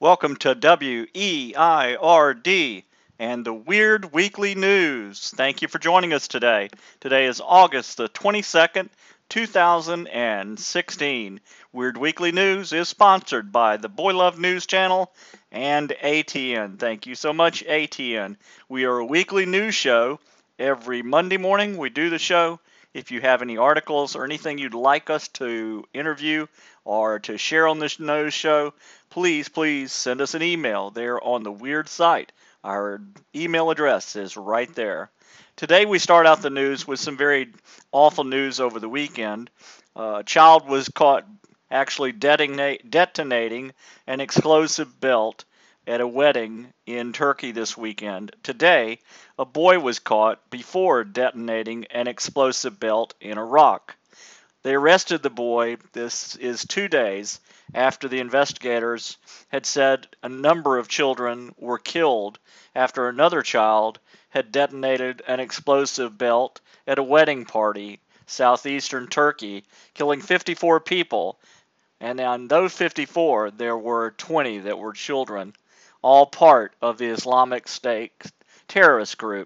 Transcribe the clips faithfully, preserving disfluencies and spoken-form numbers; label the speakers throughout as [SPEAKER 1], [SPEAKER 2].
[SPEAKER 1] Welcome to W E I R D and the Weird Weekly News. Thank you for joining us today. Today is August the twenty-second, two thousand sixteen. Weird Weekly News is sponsored by the Boy Love News Channel and A T N. Thank you so much, A T N. We are a weekly news show. Every Monday morning we do the show. If you have any articles or anything you'd like us to interview or to share on this news show, please, please send us an email there on the weird site. Our email address is right there. Today we start out the news with some very awful news over the weekend. Uh, a child was caught actually detonate, detonating an explosive belt at a wedding in Turkey this weekend. Today, a boy was caught before detonating an explosive belt in Iraq. They arrested the boy. This is two days after the investigators had said a number of children were killed after another child had detonated an explosive belt at a wedding party southeastern Turkey, killing fifty-four people. And on those fifty-four, there were twenty that were children, all part of the Islamic State terrorist group.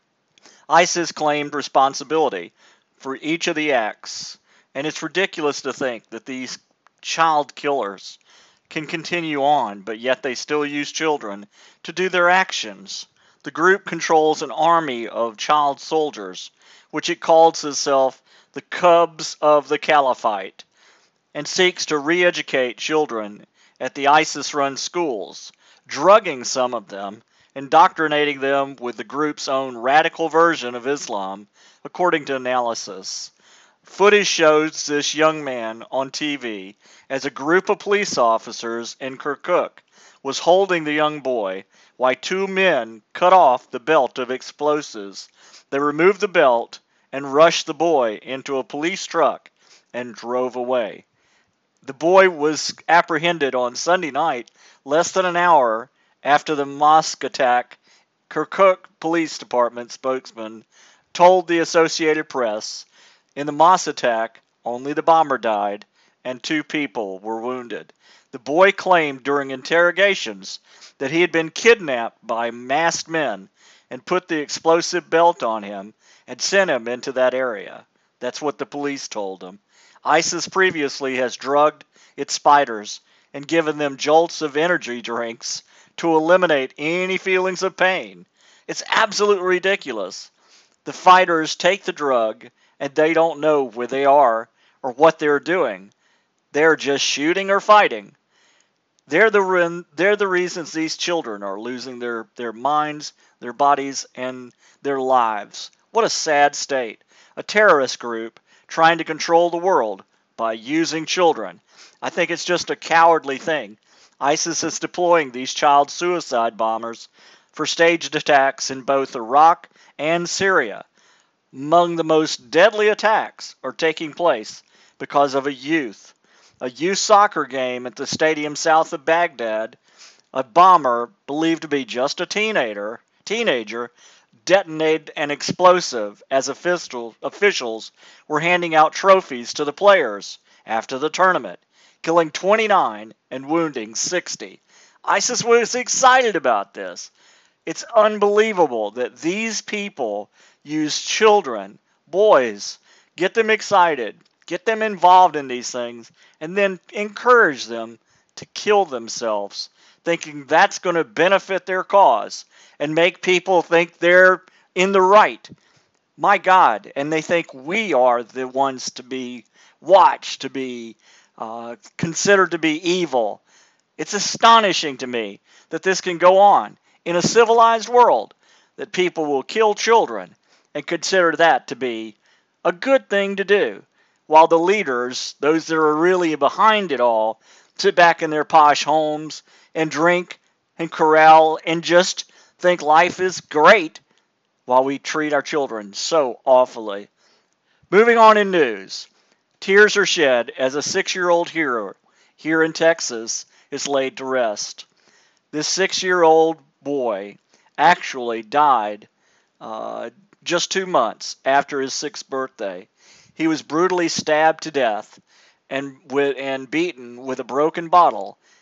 [SPEAKER 1] ISIS claimed responsibility for each of the acts. And it's ridiculous to think that these child killers can continue on, but yet they still use children to do their actions. The group controls an army of child soldiers, which it calls itself the Cubs of the Caliphate, and seeks to re-educate children at the ISIS-run schools, drugging some of them, indoctrinating them with the group's own radical version of Islam, according to analysis. Footage shows this young man on T V as a group of police officers in Kirkuk was holding the young boy while two men cut off the belt of explosives. They removed the belt and rushed the boy into a police truck and drove away. The boy was apprehended on Sunday night, less than an hour after the mosque attack. Kirkuk Police Department spokesman told the Associated Press, "In the mosque attack, only the bomber died, and two people were wounded." The boy claimed during interrogations that he had been kidnapped by masked men and put the explosive belt on him and sent him into that area. That's what the police told him. ISIS previously has drugged its fighters and given them jolts of energy drinks to eliminate any feelings of pain. It's absolutely ridiculous. The fighters take the drug and they don't know where they are or what they're doing. They're just shooting or fighting. They're the, they're the reasons these children are losing their, their minds, their bodies, and their lives. What a sad state. A terrorist group trying to control the world by using children. I think it's just a cowardly thing. ISIS is deploying these child suicide bombers for staged attacks in both Iraq and Syria. Among the most deadly attacks are taking place because of a youth. A youth soccer game at the stadium south of Baghdad, a bomber believed to be just a teenager, teenager detonated an explosive as official, officials were handing out trophies to the players after the tournament, killing twenty-nine and wounding sixty. ISIS was excited about this. It's unbelievable that these people use children, boys, get them excited, get them involved in these things, and then encourage them to kill themselves, thinking that's going to benefit their cause and make people think they're in the right. My God, and they think we are the ones to be watched, to be uh, considered to be evil. It's astonishing to me that this can go on in a civilized world, that people will kill children and consider that to be a good thing to do, while the leaders, those that are really behind it all, sit back in their posh homes and drink and corral and just think life is great while we treat our children so awfully. Moving on in news. Tears are shed as a six-year-old hero here in Texas is laid to rest. This six-year-old boy actually died uh, just two months after his sixth birthday. He was brutally stabbed to death and with, and beaten with a broken bottle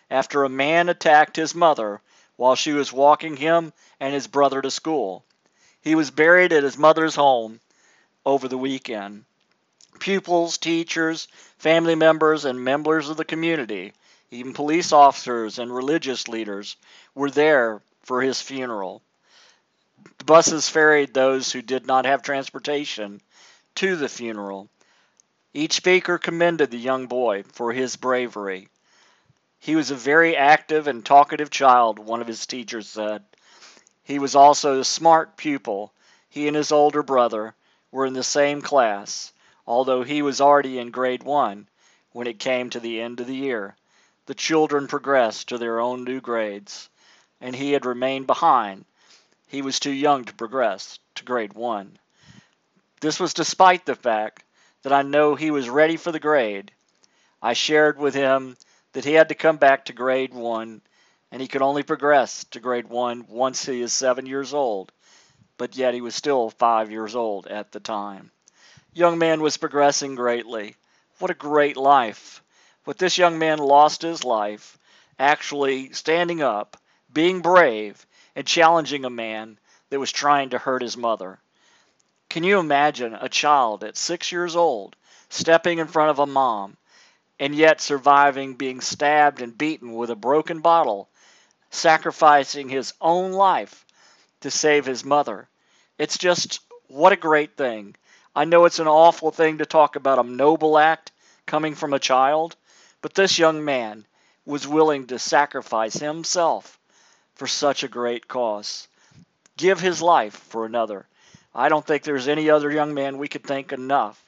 [SPEAKER 1] after a man attacked his mother while she was walking him and his brother to school. He was buried at his mother's home over the weekend. Pupils, teachers, family members, and members of the community, even police officers and religious leaders, were there for his funeral. The buses ferried those who did not have transportation to the funeral. Each speaker commended the young boy for his bravery. He was a very active and talkative child, one of his teachers said. He was also a smart pupil. He and his older brother were in the same class, although he was already in grade one when it came to the end of the year. The children progressed to their own new grades, and he had remained behind. He was too young to progress to grade one. This was despite the fact that I know he was ready for the grade. I shared with him that he had to come back to grade one, and he could only progress to grade one once he is seven years old, but yet he was still five years old at the time. Young man was progressing greatly. What a great life. But this young man lost his life actually standing up, being brave, and challenging a man that was trying to hurt his mother. Can you imagine a child at six years old stepping in front of a mom and yet surviving being stabbed and beaten with a broken bottle, sacrificing his own life to save his mother? It's just, what a great thing. I know it's an awful thing to talk about a noble act coming from a child, but this young man was willing to sacrifice himself for such a great cause. Give his life for another. I don't think there's any other young man we could thank enough.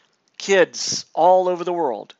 [SPEAKER 1] Kids all over the world,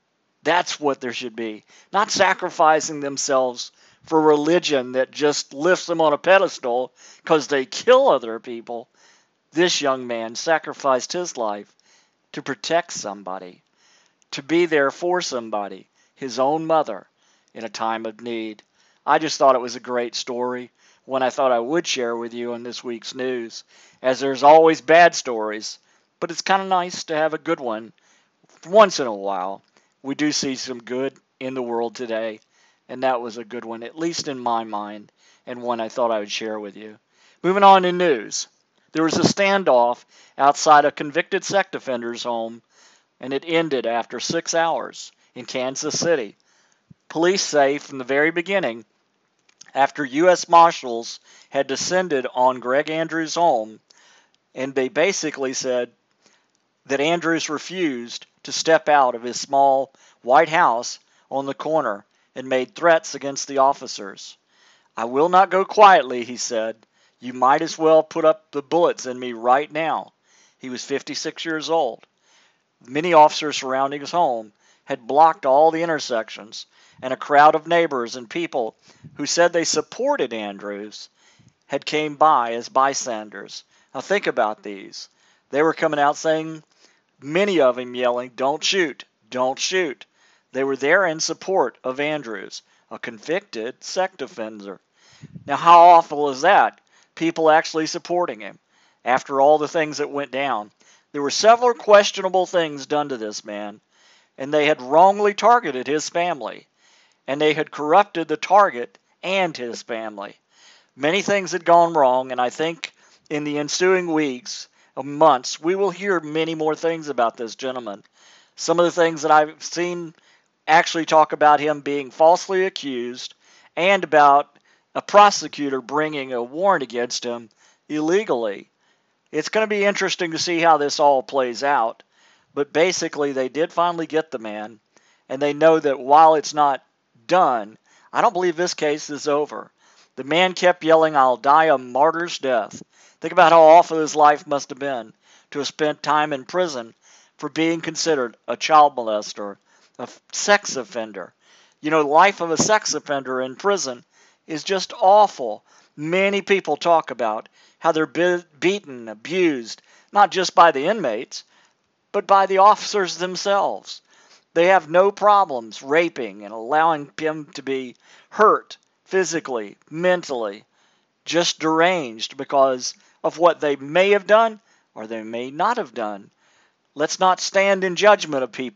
[SPEAKER 1] that's what there should be. Not sacrificing themselves for religion that just lifts them on a pedestal because they kill other people. This young man sacrificed his life to protect somebody, to be there for somebody, his own mother, in a time of need. I just thought it was a great story, one I thought I would share with you in this week's news, as there's always bad stories, but it's kind of nice to have a good one once in a while. We do see some good in the world today, and that was a good one, at least in my mind, and one I thought I would share with you. Moving on to news. There was a standoff outside a convicted sex offender's home, and it ended after six hours in Kansas City. Police say from the very beginning, after U S Marshals had descended on Greg Andrews' home, and they basically said that Andrews refused to step out of his small white house on the corner and made threats against the officers. "I will not go quietly," he said. "You might as well put up the bullets in me right now." He was fifty-six years old. Many officers surrounding his home had blocked all the intersections, and a crowd of neighbors and people who said they supported Andrews had came by as bystanders. Now think about these. They were coming out saying, many of them yelling, "Don't shoot, don't shoot." They were there in support of Andrews, a convicted sex offender. Now how awful is that? People actually supporting him after all the things that went down. There were several questionable things done to this man, and they had wrongly targeted his family, and they had corrupted the target and his family. Many things had gone wrong, and I think in the ensuing weeks or months, we will hear many more things about this gentleman. Some of the things that I've seen actually talk about him being falsely accused, and about a prosecutor bringing a warrant against him illegally. It's going to be interesting to see how this all plays out, but basically they did finally get the man, and they know that while it's not done, I don't believe this case is over. The man kept yelling, "I'll die a martyr's death." Think about how awful his life must have been to have spent time in prison for being considered a child molester, a sex offender. You know, the life of a sex offender in prison is just awful. Many people talk about how they're be- beaten, abused, not just by the inmates, but by the officers themselves. They have no problems raping and allowing him to be hurt physically, mentally, just deranged because of what they may have done or they may not have done. Let's not stand in judgment of people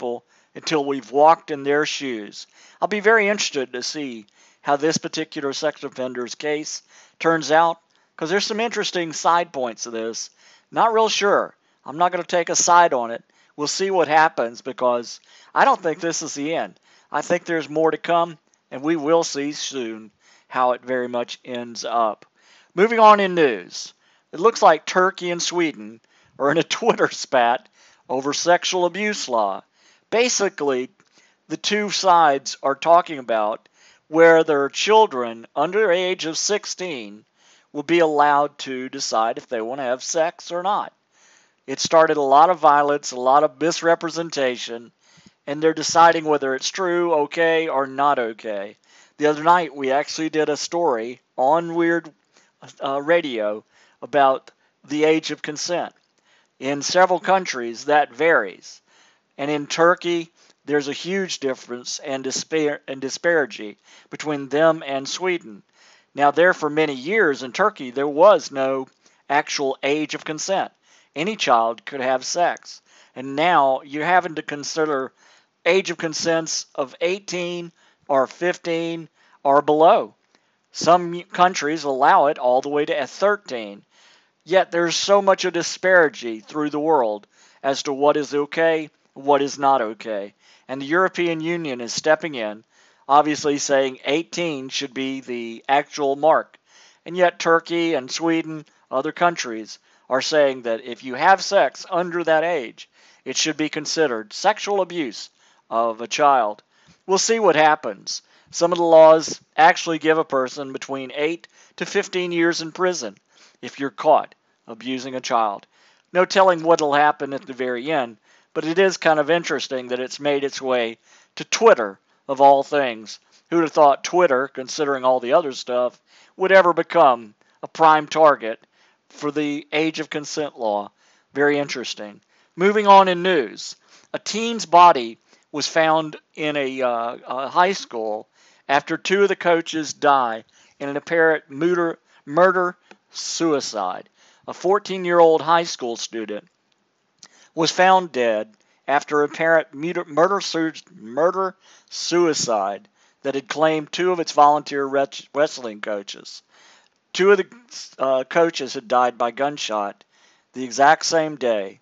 [SPEAKER 1] until we've walked in their shoes. I'll be very interested to see how this particular sex offender's case turns out, because there's some interesting side points to this. Not real sure. I'm not going to take a side on it. We'll see what happens, because I don't think this is the end. I think there's more to come, and we will see soon how it very much ends up. Moving on in news. It looks like Turkey and Sweden are in a Twitter spat over sexual abuse law. Basically, the two sides are talking about where their children under the age of sixteen will be allowed to decide if they want to have sex or not. It started a lot of violence, a lot of misrepresentation, and they're deciding whether it's true, okay, or not okay. The other night, we actually did a story on Weird uh, Radio about the age of consent. In several countries, that varies. And in Turkey, there's a huge difference and, dispar- and disparity between them and Sweden. Now, there for many years in Turkey, there was no actual age of consent. Any child could have sex. And now you're having to consider age of consents of eighteen or fifteen or below. Some countries allow it all the way to thirteen. Yet there's so much a disparity through the world as to what is okay, what is not okay. And the European Union is stepping in, obviously saying eighteen should be the actual mark. And yet Turkey and Sweden, other countries, are saying that if you have sex under that age, it should be considered sexual abuse of a child. We'll see what happens. Some of the laws actually give a person between eight to fifteen years in prison if you're caught abusing a child. No telling what will happen at the very end, but it is kind of interesting that it's made its way to Twitter, of all things. Who'd have thought Twitter, considering all the other stuff, would ever become a prime target for the age of consent law? Very interesting. Moving on in news. A teen's body was found in a, uh, a high school after two of the coaches die in an apparent murder, murder suicide. A fourteen-year-old high school student was found dead after apparent murder, murder suicide that had claimed two of its volunteer wrestling coaches. Two of the uh, coaches had died by gunshot the exact same day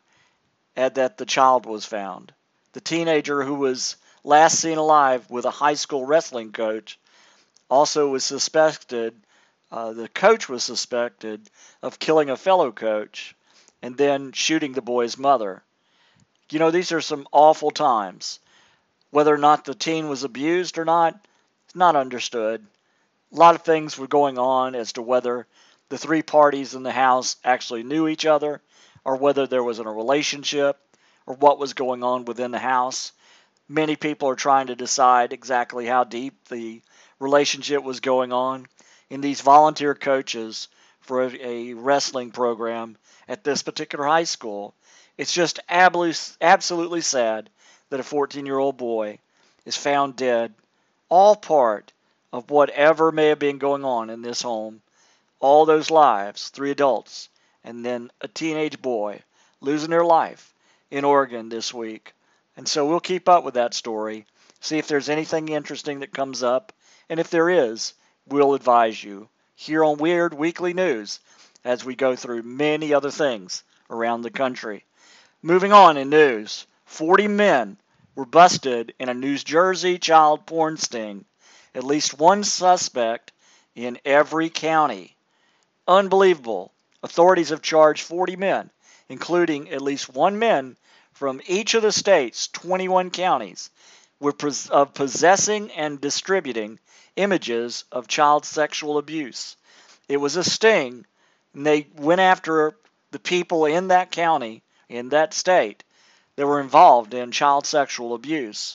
[SPEAKER 1] that the child was found. The teenager who was last seen alive with a high school wrestling coach also was suspected, uh, the coach was suspected of killing a fellow coach and then shooting the boy's mother. You know, these are some awful times. Whether or not the teen was abused or not, it's not understood. A lot of things were going on as to whether the three parties in the house actually knew each other, or whether there was a relationship, or what was going on within the house. Many people are trying to decide exactly how deep the relationship was going on. In these volunteer coaches for a, a wrestling program at this particular high school, it's just absolutely sad that a fourteen-year-old boy is found dead, all part of whatever may have been going on in this home. All those lives, three adults, and then a teenage boy losing their life in Oregon this week. And so we'll keep up with that story, see if there's anything interesting that comes up, and if there is, we'll advise you here on Weird Weekly News as we go through many other things around the country. Moving on in news, forty men were busted in a New Jersey child porn sting. At least one suspect in every county. Unbelievable. Authorities have charged forty men, including at least one man from each of the state's twenty-one counties, with of possessing and distributing images of child sexual abuse. It was a sting, and they went after the people in that county, in that state, that were involved in child sexual abuse.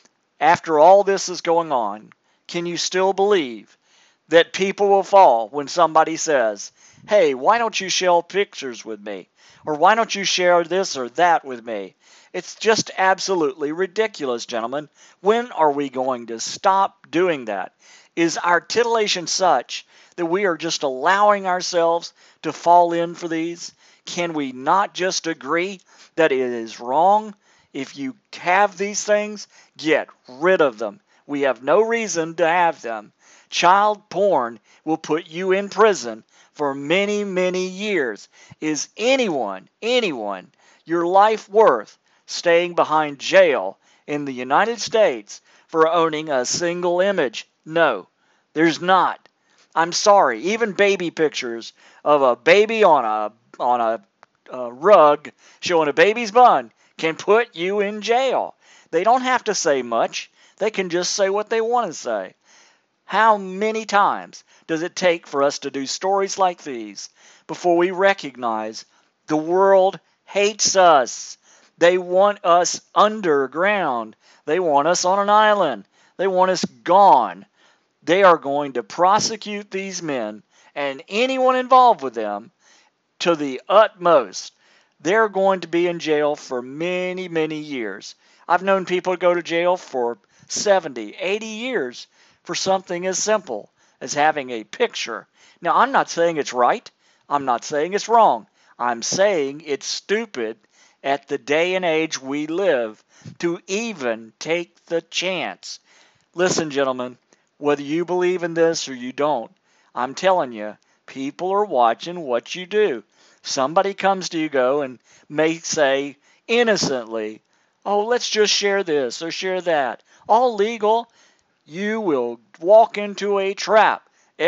[SPEAKER 1] After all this is going on, can you still believe that people will fall when somebody says, hey, why don't you share pictures with me? Or why don't you share this or that with me? It's just absolutely ridiculous, gentlemen. When are we going to stop doing that? Is our titillation such that we are just allowing ourselves to fall in for these? Can we not just agree that it is wrong? If you have these things, get rid of them. We have no reason to have them. Child porn will put you in prison for many, many years. Is anyone, anyone, your life worth staying behind jail in the United States for owning a single image? No, there's not. I'm sorry. Even baby pictures of a baby on a on a, a rug showing a baby's bun can put you in jail. They don't have to say much. They can just say what they want to say. How many times does it take for us to do stories like these before we recognize the world hates us? They want us underground. They want us on an island. They want us gone. They are going to prosecute these men and anyone involved with them to the utmost. They're going to be in jail for many, many years. I've known people go to jail for seventy, eighty years for something as simple as having a picture. Now, I'm not saying it's right. I'm not saying it's wrong. I'm saying it's stupid at the day and age we live to even take the chance. Listen, gentlemen, whether you believe in this or you don't, I'm telling you, people are watching what you do. Somebody comes to you, go, and may say innocently, oh, let's just share this or share that. All legal. You will walk into a trap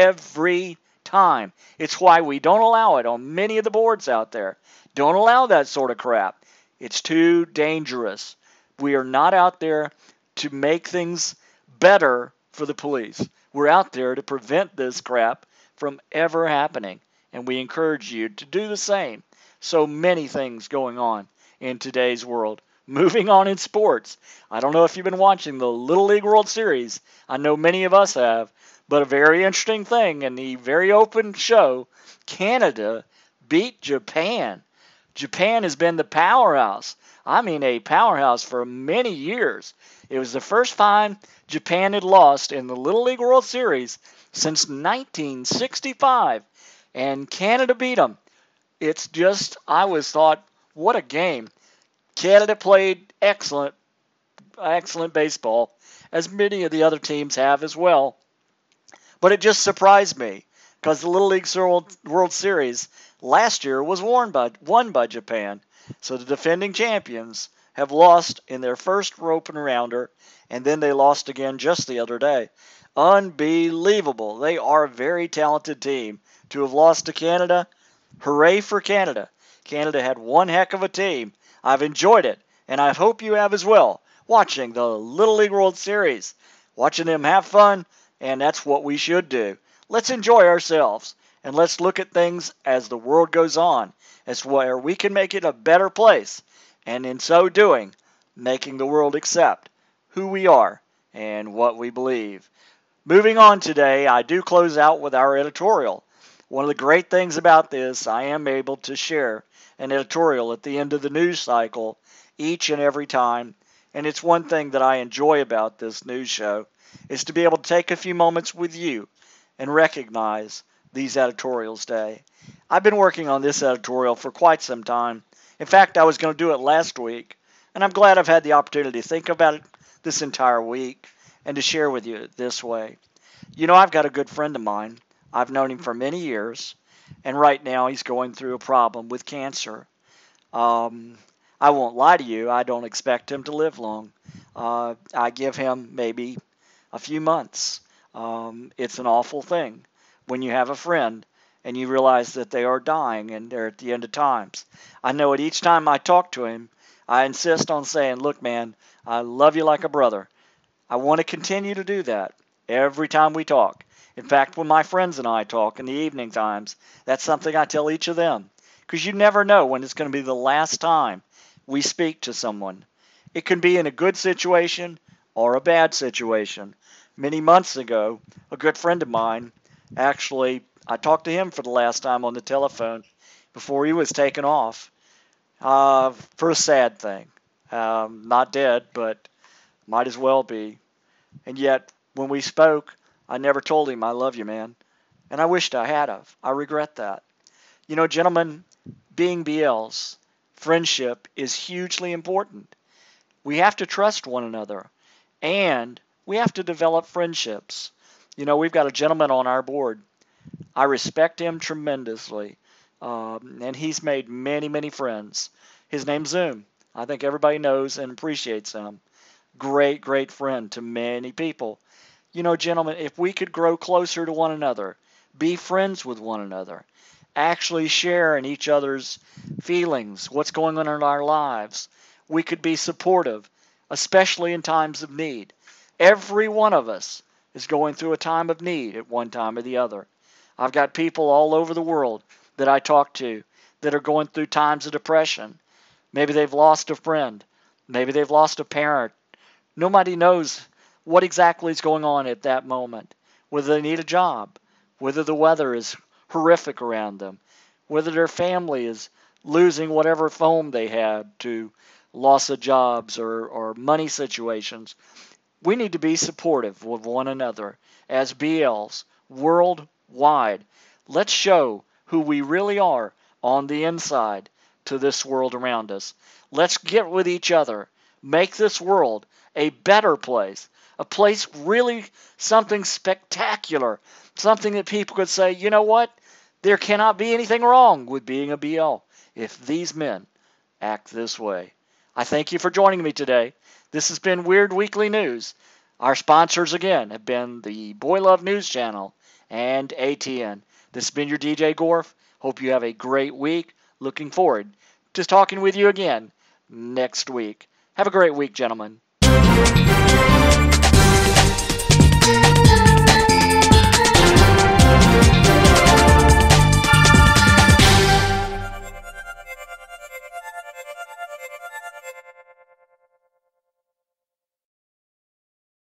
[SPEAKER 1] every time. It's why we don't allow it on many of the boards out there. Don't allow that sort of crap. It's too dangerous. We are not out there to make things better for the police. We're out there to prevent this crap from ever happening. And we encourage you to do the same. So many things going on in today's world. Moving on in sports. I don't know if you've been watching the Little League World Series. I know many of us have. But a very interesting thing in the very open show, Canada beat Japan. Japan has been the powerhouse. I mean a powerhouse for many years. It was the first time Japan had lost in the Little League World Series since nineteen sixty-five. And Canada beat them. It's just, I always thought, what a game. Canada played excellent, excellent baseball, as many of the other teams have as well. But it just surprised me, because the Little League World Series last year was won by, won by Japan. So the defending champions have lost in their first open rounder, and then they lost again just the other day. Unbelievable. They are a very talented team. To have lost to Canada, hooray for Canada. Canada had one heck of a team. I've enjoyed it, and I hope you have as well, watching the Little League World Series, watching them have fun, and that's what we should do. Let's enjoy ourselves, and let's look at things as the world goes on, as where we can make it a better place, and in so doing, making the world accept who we are and what we believe. Moving on today, I do close out with our editorial. One of the great things about this, I am able to share an editorial at the end of the news cycle each and every time. And it's one thing that I enjoy about this news show is to be able to take a few moments with you and recognize these editorials day. I've been working on this editorial for quite some time. In fact, I was going to do it last week, and I'm glad I've had the opportunity to think about it this entire week and to share with you this way. You know, I've got a good friend of mine. I've known him for many years, and right now he's going through a problem with cancer. Um, I won't lie to you, I don't expect him to live long. Uh, I give him maybe a few months. Um, it's an awful thing when you have a friend and you realize that they are dying and they're at the end of times. I know it each time I talk to him, I insist on saying, look, man, I love you like a brother. I want to continue to do that every time we talk. In fact, when my friends and I talk in the evening times, that's something I tell each of them. Because you never know when it's going to be the last time we speak to someone. It can be in a good situation or a bad situation. Many months ago, a good friend of mine, actually, I talked to him for the last time on the telephone before he was taken off uh, for a sad thing. Um, not dead, but might as well be. And yet, when we spoke, I never told him I love you, man. And I wished I had of. I regret that. You know, gentlemen, being B Ls, friendship is hugely important.
[SPEAKER 2] We have to trust one another, and we have to develop friendships. You know, we've got a gentleman on our board. I respect him tremendously, um, and he's made many, many friends. His name's Zoom. I think everybody knows and appreciates him. Great, great friend to many people. You know, gentlemen, if we could grow closer to one another, be friends with one another, actually share in each other's feelings, what's going on in our lives, we could be supportive, especially in times of need. Every one of us is going through a time of need at one time or the other. I've got people all over the world that I talk to that are going through times of depression. Maybe they've lost a friend. Maybe they've lost a parent. Nobody knows what exactly is going on at that moment, whether they need a job, whether the weather is horrific around them, whether their family is losing whatever home they had to loss of jobs or, or money situations. We need to be supportive of one another as B Ls worldwide. Let's show who we really are on the inside to this world around us. Let's get with each other. Make this world a better place, a place really something spectacular, something that people could say, you know what, there cannot be anything wrong with being a B L if these men act this way. I thank you for joining me today. This has been Weird Weekly News. Our sponsors again have been the Boy Love News Channel and A T N. This has been your D J Gorf. Hope you have a great week. Looking forward to talking with you again next week. Have a great week, gentlemen.